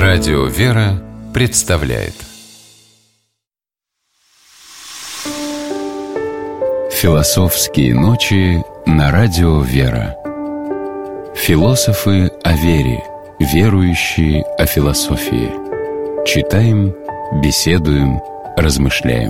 Радио «Вера» представляет Философские ночи на Радио «Вера». Философы о вере, верующие о философии. Читаем, беседуем, размышляем.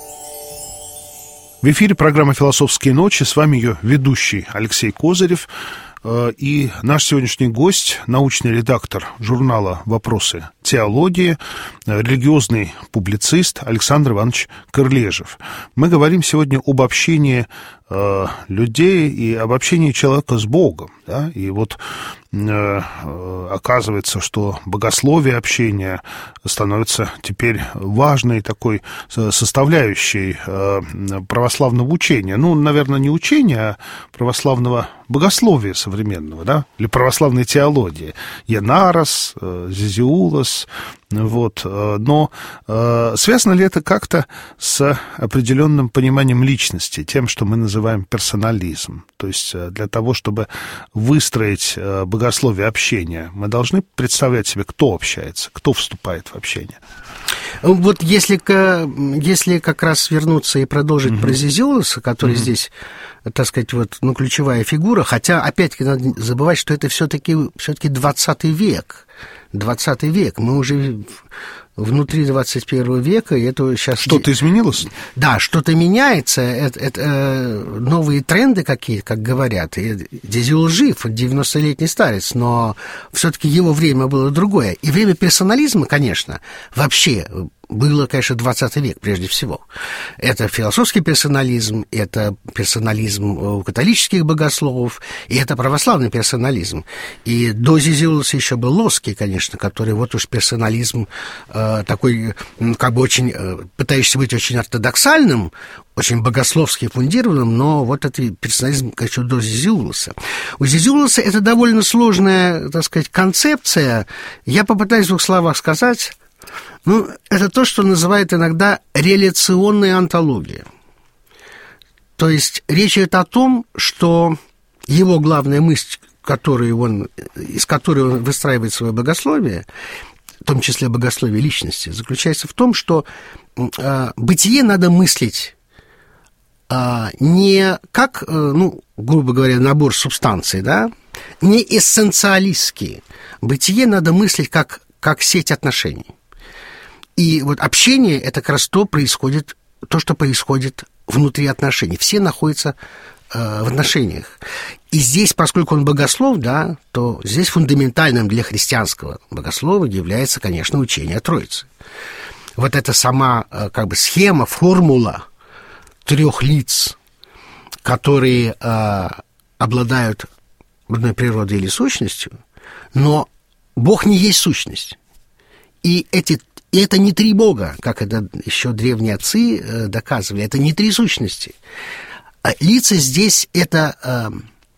В эфире программа «Философские ночи». С вами ее ведущий Алексей Козырев. И наш сегодняшний гость, научный редактор журнала «Вопросы теологии», религиозный публицист Александр Иванович Кырлежев. Мы говорим сегодня об общении людей и об общении человека с Богом. Да? И вот оказывается, что богословие общения становится теперь важной такой составляющей православного учения. Ну, наверное, не учения, а православного богословия современного, да? Или православной теологии. Янарос, Зизиулос. Вот. Но связано ли это как-то с определенным пониманием личности, тем, что мы называем персонализм? То есть для того, чтобы выстроить богословие общения, мы должны представлять себе, кто общается, кто вступает в общение. Вот если как раз вернуться и продолжить про Зизиулоса, который здесь, так сказать, вот, ну, ключевая фигура, хотя, опять-таки, надо забывать, что это все-таки 20 век. 20 век. Мы уже внутри 21 века, и это сейчас... Что-то изменилось? Да, что-то меняется. Это новые тренды какие, как говорят. И Зизиулос жив, 90-летний старец, но все-таки его время было другое. И время персонализма, конечно, вообще было, конечно, 20 век прежде всего. Это философский персонализм, это персонализм у католических богословов, и это православный персонализм. И до Зизиулоса еще был Лоский, конечно, который вот уж персонализм такой, как бы очень, пытающийся быть очень ортодоксальным, очень богословски фундированным, но вот этот персонализм, конечно, до Зизиулоса. У Зизиулоса это довольно сложная, так сказать, концепция. Я попытаюсь в двух словах сказать. Ну, это то, что называют иногда реляционная онтология. То есть речь идет о том, что его главная мысль, из которой он выстраивает свое богословие, в том числе богословие личности, заключается в том, что бытие надо мыслить не как, ну, грубо говоря, набор субстанций, да, не эссенциалистски. Бытие надо мыслить как сеть отношений. И вот общение – это как раз то, что происходит внутри отношений. Все находятся в отношениях. И здесь, поскольку он богослов, да, то здесь фундаментальным для христианского богослова является, конечно, учение о Троице. Вот эта сама как бы схема, формула трех лиц, которые обладают одной природой или сущностью, но Бог не есть сущность. И это не три Бога, как это еще древние отцы доказывали, это не три сущности. Лица здесь это...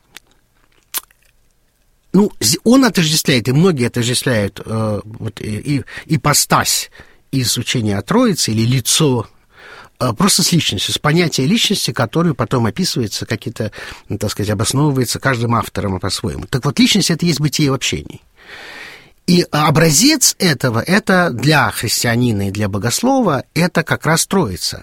Ну, он отождествляет, и многие отождествляют вот, ипостась из учения о Троице или лицо просто с личностью, с понятием личности, которое потом описывается, какие-то, ну, так сказать, обосновывается каждым автором по-своему. Так вот, личность – это есть бытие в общении. И образец этого, это для христианина и для богослова, это как раз Троица.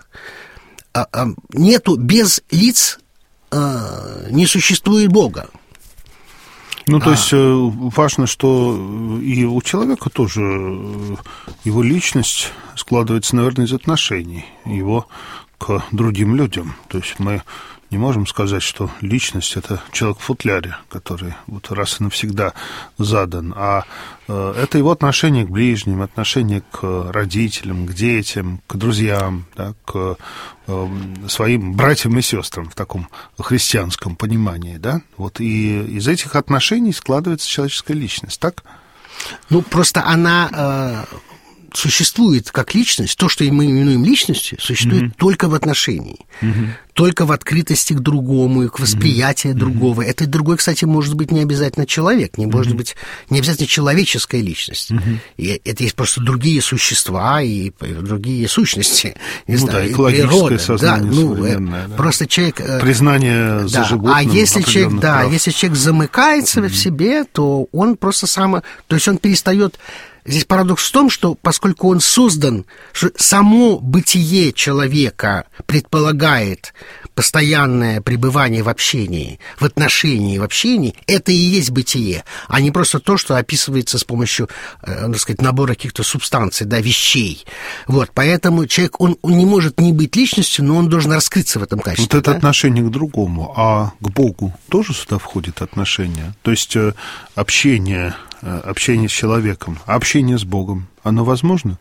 Без лиц не существует Бога. Ну, то есть важно, что и у человека тоже его личность складывается, наверное, из отношений его к другим людям. То есть мы не можем сказать, что личность – это человек в футляре, который вот раз и навсегда задан, а это его отношение к ближним, отношение к родителям, к детям, к друзьям, да, к своим братьям и сестрам в таком христианском понимании, да? Вот и из этих отношений складывается человеческая личность, так? Ну, просто она существует как личность, то, что мы именуем личностью, существует только в отношении, только в открытости к другому и к восприятию другого. Это другой, кстати, может быть не обязательно человек, не может быть не обязательно человеческая личность. И это есть просто другие существа и другие сущности. Не знаю, да, экологическое природа, сознание современное. Да. Просто человек... Признание за животным. А если человек замыкается в себе, то он просто то есть он перестает здесь парадокс в том, что поскольку он создан, что само бытие человека предполагает постоянное пребывание в общении, в отношении, в общении, это и есть бытие, а не просто то, что описывается с помощью, так сказать, набора каких-то субстанций, да, вещей. Вот, поэтому человек, он не может не быть личностью, но он должен раскрыться в этом качестве. Вот это отношение к другому, а к Богу тоже сюда входит отношение? То есть общение с человеком, общение с Богом, оно возможно?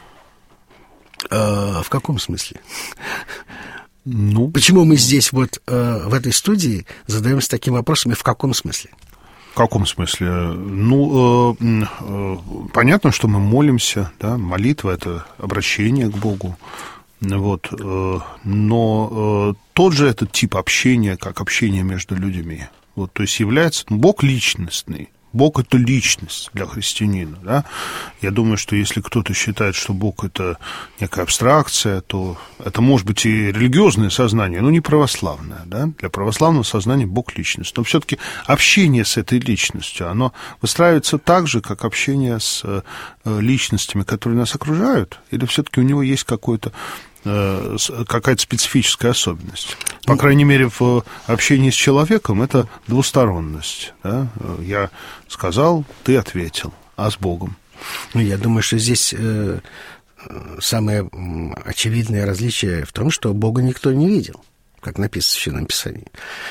В каком смысле? Ну, почему мы здесь вот в этой студии задаемся таким вопросом, и в каком смысле? В каком смысле? Ну, понятно, что мы молимся, да, молитва – это обращение к Богу, вот, но тот же этот тип общения, как общение между людьми, вот, то есть является Бог личностный. Бог – это личность для христианина, да? Я думаю, что если кто-то считает, что Бог – это некая абстракция, то это может быть и религиозное сознание, но не православное, да? Для православного сознания Бог – личность. Но все-таки общение с этой личностью, оно выстраивается так же, как общение с личностями, которые нас окружают, или все-таки у него есть какая-то специфическая особенность. По крайней мере, в общении с человеком это двусторонность. Да? Я сказал, ты ответил, а с Богом? Ну, я думаю, что здесь самое очевидное различие в том, что Бога никто не видел, как написано в Священном Писании.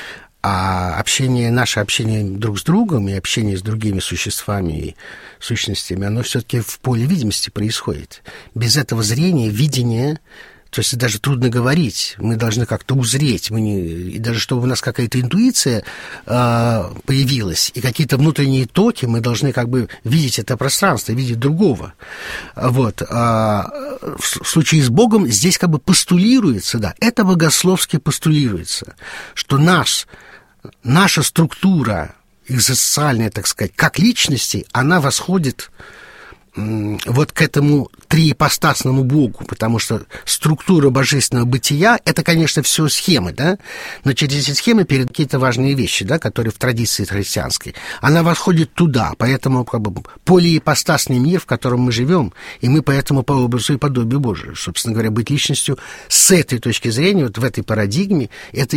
А наше общение друг с другом и общение с другими существами и сущностями, оно все-таки в поле видимости происходит. Без этого зрения, видения, то есть даже трудно говорить, мы должны как-то узреть, и даже чтобы у нас какая-то интуиция появилась, и какие-то внутренние токи, мы должны как бы видеть это пространство, видеть другого. Вот. В случае с Богом здесь как бы постулируется, да, это богословски постулируется, что наша структура экзистенциальная, так сказать, как личности, она восходит вот к этому триипостасному Богу, потому что структура божественного бытия – это, конечно, все схемы, да, но через эти схемы перед какие-то важные вещи, да, которые в традиции христианской, она восходит туда, поэтому как бы полиипостасный мир, в котором мы живем, и мы поэтому по образу и подобию Божию, собственно говоря, быть личностью с этой точки зрения, вот в этой парадигме, это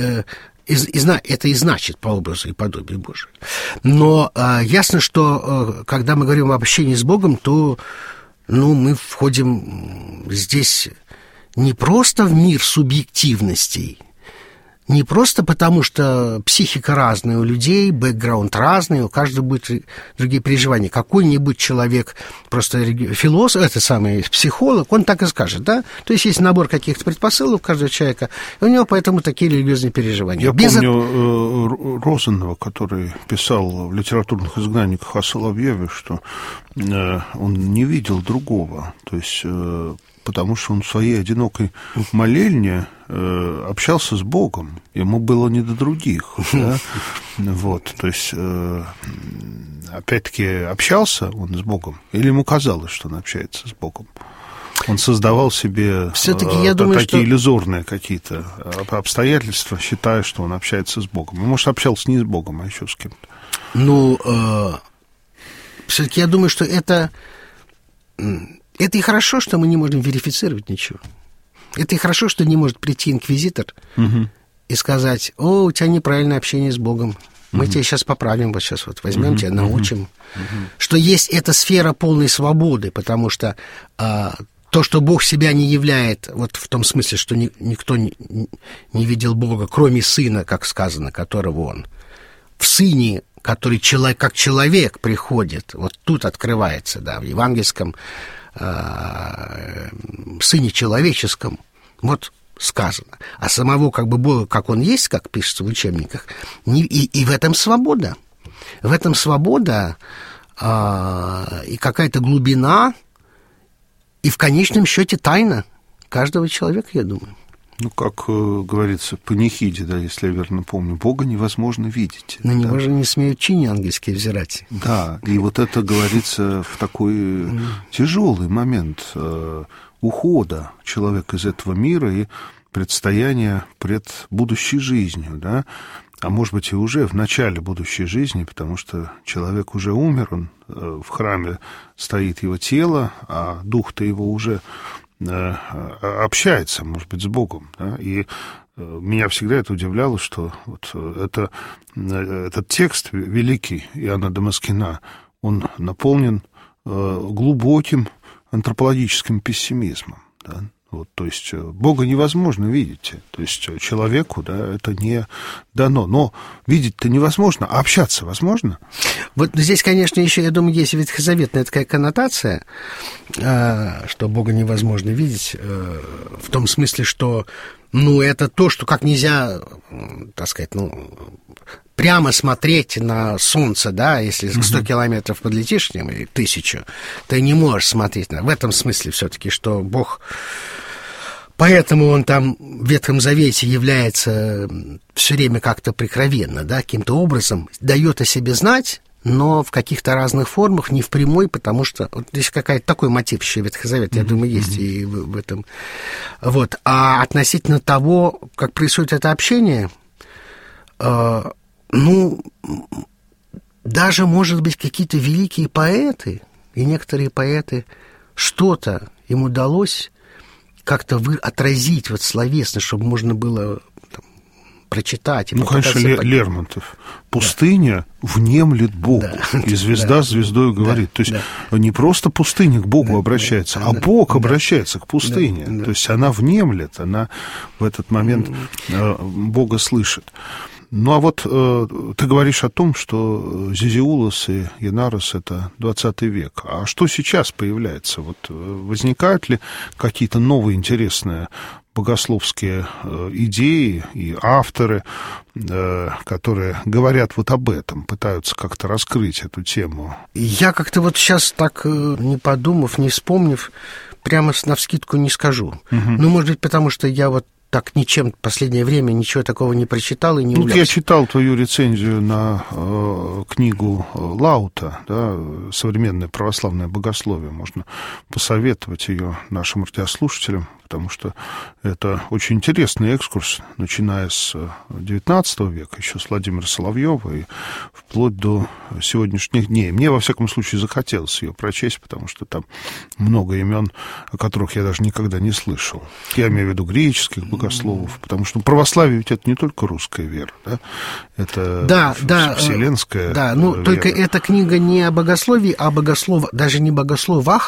и значит по образу и подобию Божию. Но ясно, что когда мы говорим об общении с Богом, то мы входим здесь не просто в мир субъективностей, не просто потому, что психика разная у людей, бэкграунд разный, у каждого будут другие переживания. Какой-нибудь человек, просто философ, это самый психолог, он так и скажет, да? То есть есть набор каких-то предпосылок у каждого человека, и у него поэтому такие религиозные переживания. Я помню Розанова, который писал в литературных изгнанниках о Соловьеве, что он не видел другого, то есть потому что он в своей одинокой молельне общался с Богом. Ему было не до других. Да? Вот, то есть, опять-таки, общался он с Богом, или ему казалось, что он общается с Богом? Он создавал себе такие иллюзорные какие-то обстоятельства, считая, что он общается с Богом. Он, может, общался не с Богом, а еще с кем-то. Все-таки я думаю, что это и хорошо, что мы не можем верифицировать ничего. Это и хорошо, что не может прийти инквизитор и сказать: у тебя неправильное общение с Богом. Мы тебя сейчас поправим, вот сейчас вот возьмем тебя, научим. Что есть эта сфера полной свободы, потому что то, что Бог себя не являет, вот в том смысле, что никто не видел Бога, кроме Сына, как сказано, которого Он в Сыне, который как человек приходит, вот тут открывается, да, в евангельском Сыне человеческом, вот сказано. А самого как бы Бога, как Он есть, как пишется в учебниках, и в этом свобода. В этом свобода и какая-то глубина, и в конечном счете тайна каждого человека, я думаю. Ну, как говорится в панихиде, да, если я верно помню, Бога невозможно видеть. На него же не смеют чини ангельские взирать. Да, и вот это говорится в такой тяжелый момент ухода человека из этого мира и предстояния пред будущей жизнью, да. а может быть и уже в начале будущей жизни, потому что человек уже умер, он в храме стоит его тело, а дух-то его уже общается, может быть, с Богом. Да? И меня всегда это удивляло, что вот этот текст великий Иоанна Дамаскина, он наполнен глубоким антропологическим пессимизмом. Да? Вот, то есть Бога невозможно видеть, то есть человеку, да, это не дано. Но видеть-то невозможно, а общаться возможно? Вот здесь, конечно, еще, я думаю, есть ветхозаветная такая коннотация, что Бога невозможно видеть, в том смысле, что, ну, это то, что как нельзя, так сказать, ну, прямо смотреть на солнце, да, если 100 километров подлетишь к нему, или 1000, ты не можешь смотреть в этом смысле все-таки, что Бог... Поэтому он там в Ветхом Завете является все время как-то прикровенно, да, каким-то образом дает о себе знать, но в каких-то разных формах, не в прямой, потому что вот здесь какая-то такой мотив еще Ветхого Завета, я думаю, есть и в этом. Вот. А относительно того, как происходит это общение, ну, даже, может быть, какие-то великие поэты, и некоторые поэты, что-то им удалось как-то отразить вот словесно, чтобы можно было там прочитать. И конечно, Лермонтов. Пустыня внемлет Богу, да, и звезда звездой говорит. То есть не просто пустыня к Богу обращается, а Бог обращается к пустыне. То есть она внемлет, она в этот момент Бога слышит. Ну, а вот ты говоришь о том, что Зизиулос и Янарос — это 20 век. А что сейчас появляется? Вот возникают ли какие-то новые интересные богословские идеи и авторы, которые говорят вот об этом, пытаются как-то раскрыть эту тему? Я как-то вот сейчас так, не подумав, не вспомнив, прямо навскидку не скажу. Ну, может быть, потому что я вот так ничем в последнее время ничего такого не прочитал и не увлекся. Я читал твою рецензию на книгу Лаута, да, «Современное православное богословие». Можно посоветовать ее нашим радиослушателям, потому что это очень интересный экскурс, начиная с XIX века, еще с Владимира Соловьева, и вплоть до сегодняшних дней. Мне, во всяком случае, захотелось ее прочесть, потому что там много имен, о которых я даже никогда не слышал. Я имею в виду греческих богословов, потому что православие ведь это не только русская вера, да? Это вселенская да, ну, вера. Только эта книга не о богословии, а даже не богословах,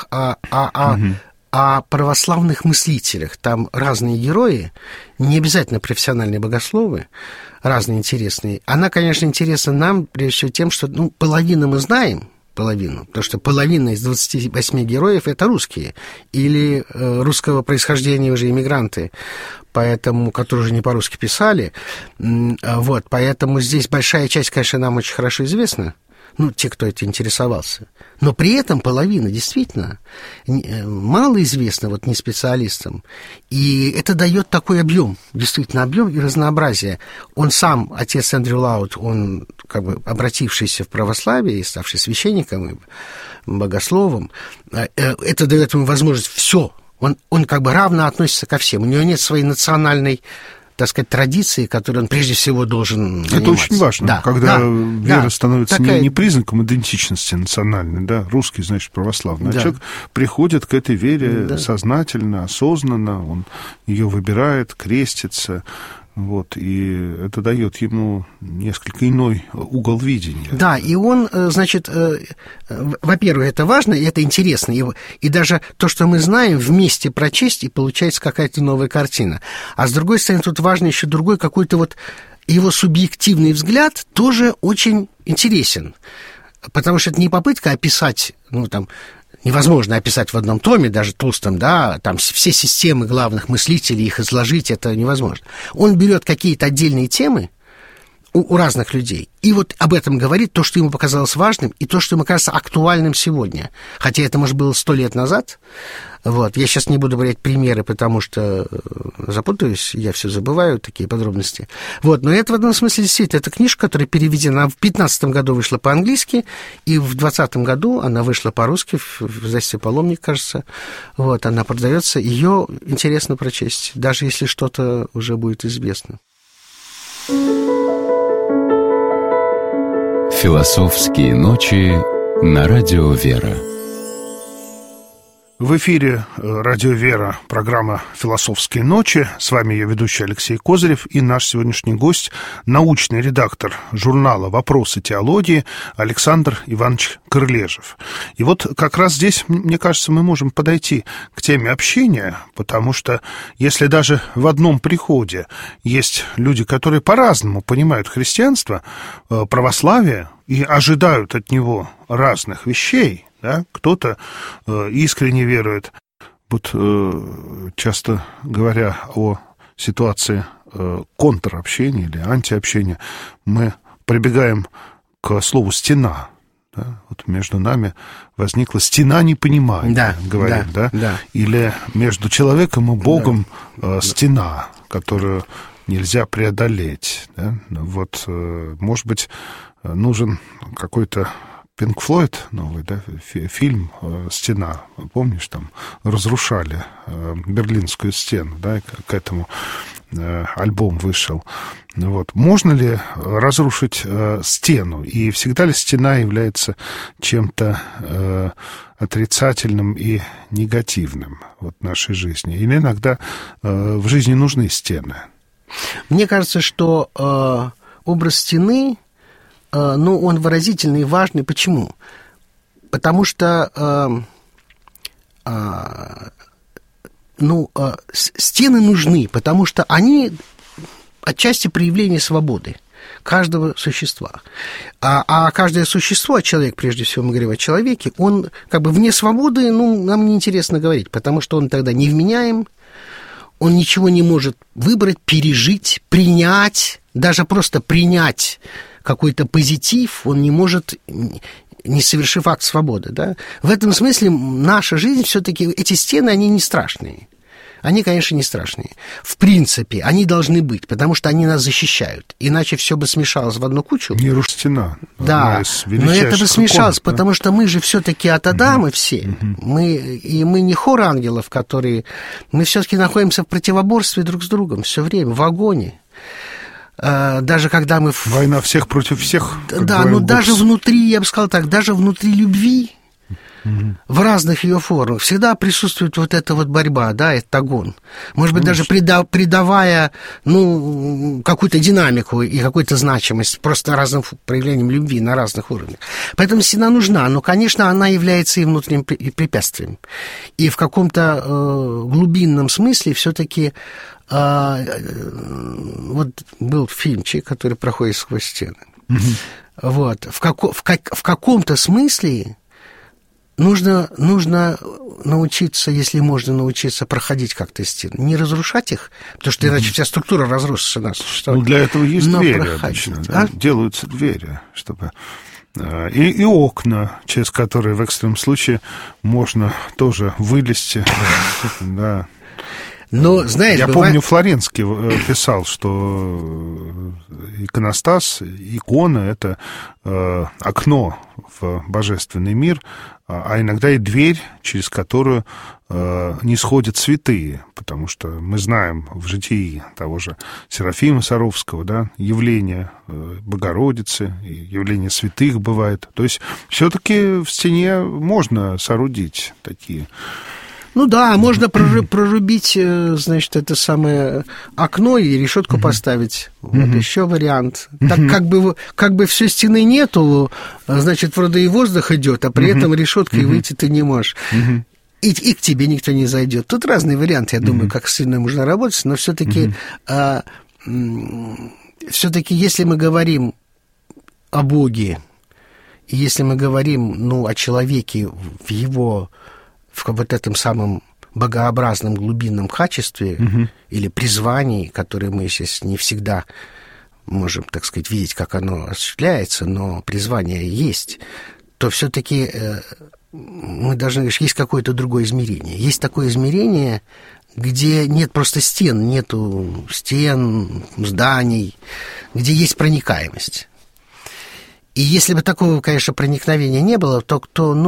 о православных мыслителях. Там разные герои, не обязательно профессиональные богословы, разные интересные. Она, конечно, интересна нам, прежде всего, тем, что половину мы знаем, потому что половина из 28 героев — это русские, или русского происхождения уже иммигранты, поэтому, которые уже не по-русски писали. Вот, поэтому здесь большая часть, конечно, нам очень хорошо известна, те, кто это интересовался. Но при этом половина действительно мало известна не специалистам. И это дает такой объем, действительно объем и разнообразие. Он сам, отец Эндрю Лаут, он обратившийся в православие и ставший священником и богословом, это дает ему возможность все. Он равно относится ко всем. У него нет своей национальной, так сказать, традиции, которые он прежде всего должен заниматься. Это очень важно, когда вера становится не признаком идентичности национальной, да, русский, значит, православный, а человек приходит к этой вере сознательно, осознанно, он ее выбирает, крестится, и это дает ему несколько иной угол видения. Да, и он, значит, во-первых, это важно, и это интересно, и даже то, что мы знаем, вместе прочесть, и получается какая-то новая картина. А с другой стороны, тут важно еще другой какой-то его субъективный взгляд тоже очень интересен, потому что это не попытка описать, невозможно описать в одном томе, даже толстом, да, там все системы главных мыслителей, их изложить, это невозможно. Он берет какие-то отдельные темы у разных людей, и об этом говорит то, что ему показалось важным, и то, что ему кажется актуальным сегодня. Хотя это, может, было 100 лет назад. Я сейчас не буду брать примеры, потому что запутаюсь, я все забываю, такие подробности. Но это в одном смысле действительно, это книжка, которая переведена, в 2015 году вышла по-английски, и в 2020 году она вышла по-русски, в издательстве «Паломник», кажется. Она продается, ее интересно прочесть, даже если что-то уже будет известно. Философские ночи на радио «Вера». В эфире радио «Вера», программа «Философские ночи». С вами ее ведущий Алексей Козырев и наш сегодняшний гость, научный редактор журнала «Вопросы теологии» Александр Иванович Крылежев. И вот как раз здесь, мне кажется, мы можем подойти к теме общения, потому что если даже в одном приходе есть люди, которые по-разному понимают христианство, православие и ожидают от него разных вещей, да? Кто-то искренне верует. Вот часто говоря о ситуации контробщения или антиобщения, мы прибегаем к слову «стена». Да? Вот между нами возникла стена непонимания, да, говорим, да? Или между человеком и Богом стена, которую нельзя преодолеть. Да? Вот, может быть, нужен какой-то Пинк Флойд новый, да, фильм «Стена». Помнишь, там разрушали Берлинскую стену, да, к этому альбом вышел. Вот. Можно ли разрушить стену? И всегда ли стена является чем-то отрицательным и негативным вот, в нашей жизни? Или иногда в жизни нужны стены? Мне кажется, что образ стены... Ну, он выразительный и важный. Почему? Потому что стены нужны, потому что они отчасти проявление свободы каждого существа. А каждое существо, человек, прежде всего мы говорим о человеке, он как бы вне свободы, нам неинтересно говорить, потому что он тогда невменяем, он ничего не может выбрать, пережить, принять, даже просто принять какой-то позитив, он не может, не совершив акт свободы. Да? В этом смысле наша жизнь все-таки, эти стены, они не страшные. Они, конечно, не страшные. В принципе, они должны быть, потому что они нас защищают. Иначе все бы смешалось в одну кучу. Не стена. Да, но это бы смешалось, да? Потому что мы же все-таки от Адама все. Мы не хор ангелов, которые... Мы все-таки находимся в противоборстве друг с другом все время, в агоне. Даже когда мы... Война всех против всех. Да, но даже внутри, я бы сказал так, даже внутри любви, в разных ее формах, всегда присутствует вот эта вот борьба, да, этот огонь. Может быть, даже придавая, какую-то динамику и какую-то значимость просто разным проявлениям любви на разных уровнях. Поэтому стена нужна, но, конечно, она является и внутренним препятствием. И в каком-то глубинном смысле все-таки вот был фильмчик, который проходит сквозь стены. Вот. В каком-то смысле нужно научиться, если можно научиться проходить как-то стены, не разрушать их, потому что иначе вся структура разрушится нас. Для этого есть двери обычно, да? Делаются двери, чтобы... И окна, через которые в экстренном случае можно тоже вылезти. Да. Но, знаешь, я помню, Флоренский писал, что иконостас, икона — это окно в божественный мир, а иногда и дверь, через которую не сходят святые, потому что мы знаем в житии того же Серафима Саровского, да, явление Богородицы, явление святых бывает. То есть все-таки в стене можно соорудить такие... Ну да, можно прорубить, значит, это самое окно и решетку поставить. Вот еще вариант. Так как бы все стены нету, значит, вроде и воздух идет, а при этом решеткой выйти ты не можешь. И к тебе никто не зайдет. Тут разные варианты, я думаю, как сильно можно работать, но все-таки, если мы говорим о Боге, и если мы говорим, о человеке в его... в вот этом самом богообразном глубинном качестве или призвании, которое мы, естественно, не всегда можем, так сказать, видеть, как оно осуществляется, но призвание есть, то все-таки мы должны говорить, есть какое-то другое измерение. Есть такое измерение, где нет просто стен, нету стен, зданий, где есть проникаемость. И если бы такого, конечно, проникновения не было, то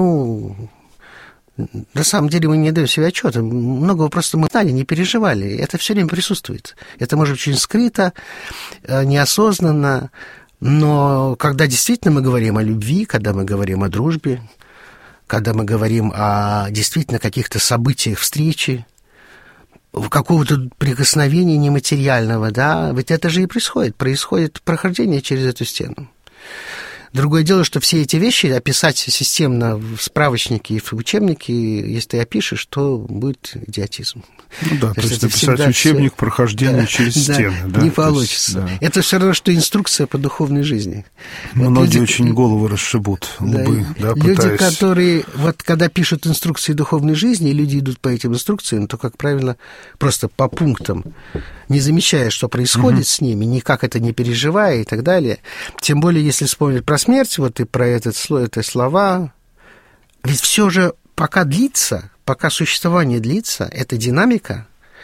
на самом деле мы не даем себе отчета. Многого просто мы знали, не переживали. Это все время присутствует. Это может быть очень скрыто, неосознанно. Но когда действительно мы говорим о любви, когда мы говорим о дружбе, когда мы говорим о действительно каких-то событиях встречи, какого-то прикосновения нематериального, да, ведь это же и происходит прохождение через эту стену. Другое дело, что все эти вещи описать системно в справочнике и в учебнике, если ты опишешь, то будет идиотизм. Ну да, то есть написать учебник прохождения через стены. Да, не получится. Есть, да. Это все равно, что инструкция по духовной жизни. Многие люди, очень головы расшибут, лбы, да, люди, пытаясь... которые, вот когда пишут инструкции духовной жизни, и люди идут по этим инструкциям, то, как правило, просто по пунктам, не замечая, что происходит с ними, никак это не переживая и так далее. Тем более, если вспомнить про смерть, вот и про этот слой, это слова, ведь все же пока длится, пока существование длится, это динамика.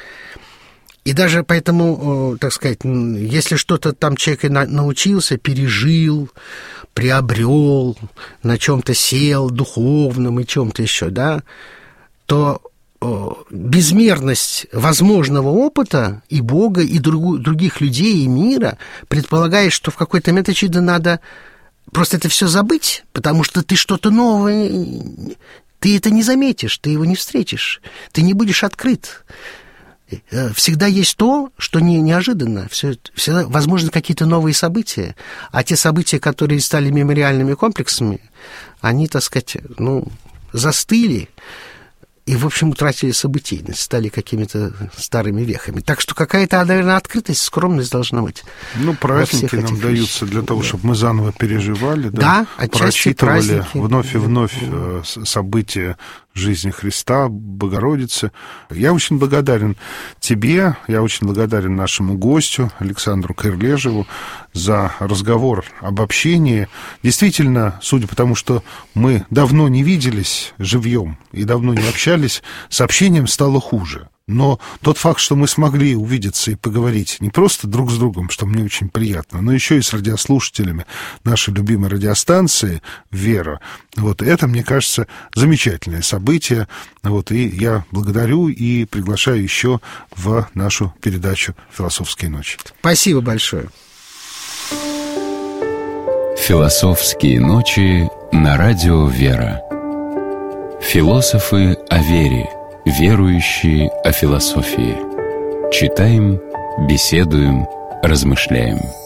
И даже поэтому, так сказать, если что-то там человек научился, пережил, приобрел, на чем-то сел духовном и чем-то еще, да, то безмерность возможного опыта и Бога, и других людей, и мира предполагает, что в какой-то момент, очевидно, надо просто это все забыть, потому что ты что-то новое, ты это не заметишь, ты его не встретишь, ты не будешь открыт. Всегда есть то, что неожиданно, всегда возможны какие-то новые события, а те события, которые стали мемориальными комплексами, они, так сказать, застыли и, в общем, утратили событийность, стали какими-то старыми вехами. Так что какая-то, наверное, открытость, скромность должна быть. Праздники нам даются для того, чтобы мы заново переживали, да, прочитывали вновь и вновь события жизни Христа, Богородицы. Я очень благодарен тебе, я очень благодарен нашему гостю Александру Кырлежеву за разговор об общении. Действительно, судя по тому, что мы давно не виделись живьем и давно не общались, с общением стало хуже. Но тот факт, что мы смогли увидеться и поговорить не просто друг с другом, что мне очень приятно, но еще и с радиослушателями нашей любимой радиостанции «Вера», это, мне кажется, замечательное событие. И я благодарю и приглашаю еще в нашу передачу «Философские ночи». Спасибо большое. «Философские ночи» на радио «Вера». Философы о вере. Верующие о философии. Читаем, беседуем, размышляем.